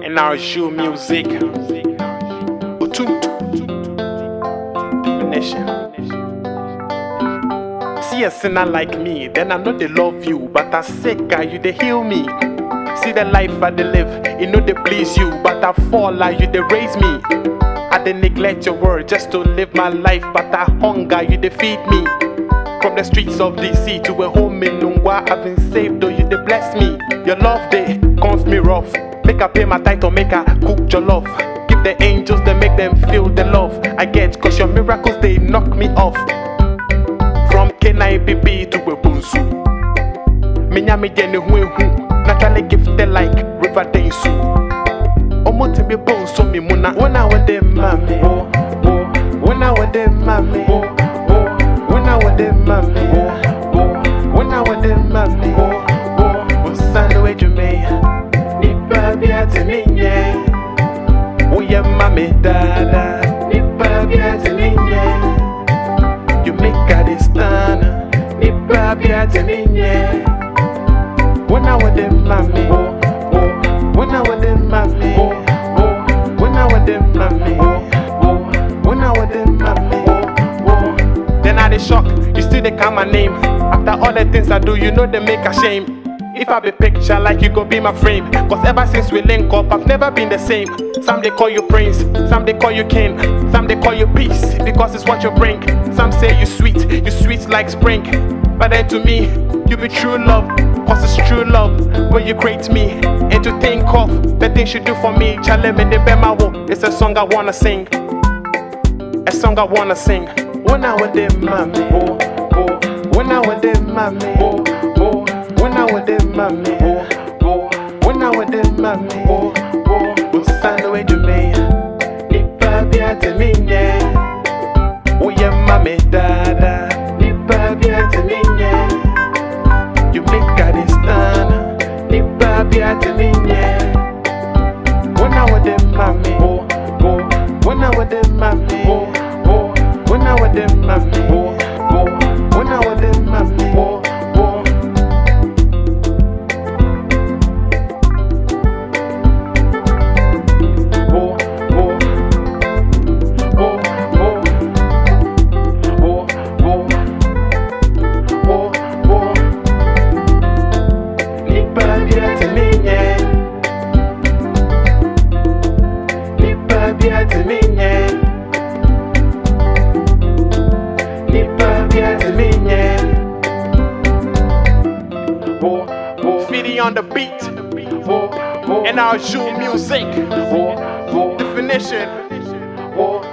NRU music. Definition. See a sinner like me, then I know they love you, but I sick, you they heal me. See the life I they live, it know they please you, but I fall, you they raise me. I they neglect your word just to live my life, but I hunger, you they feed me. From the streets of DC to a home in Nungwa, I've been saved, though you they bless me. Your love they comf me rough, make I pay my title, make I cook your love. Give the angels, they make them feel the love I get, cause your miracles they knock me off. From KNIBB to Webunsu, Minyami Jene Huehu, naturally gifted like River Densu. Omote me bone so me muna, when I want them mommy, when I want them mommy, when I want them mommy, when I want them mommy, Sando Ejume, Nipa Biate Minye, Oya Mami Dada, Nipa Biate Minye. You make a stand, Nipa Biate Minye. When I want them mommy, when I want them mommy, when I want them mommy, when I want them mommy. Then I they shock, you still they call my name. After all the things I do, you know they make a shame. If I be picture like you go be my frame, cause ever since we link up, I've never been the same. Some they call you prince, some they call you king, some they call you peace, because it's what you bring. Some say you sweet like spring. But then to me, you be true love, cause it's true love when you create me. And to think of the things you do for me, chale me de bemawo. It's a song I wanna sing, a song I wanna sing. When I want them mommy, when I want them mommy, when I want them mommy, when I want them mommy, Sando Ejume, Nipa Biate Minye, Oya Mami Dada, Nipa Biate Minye. You make a stand, Nipa Biate Minye. When I want them mommy, when I want them mommy, when I want them mommy, when I want them mommy. Feeding on the beat, NRU music. Definition.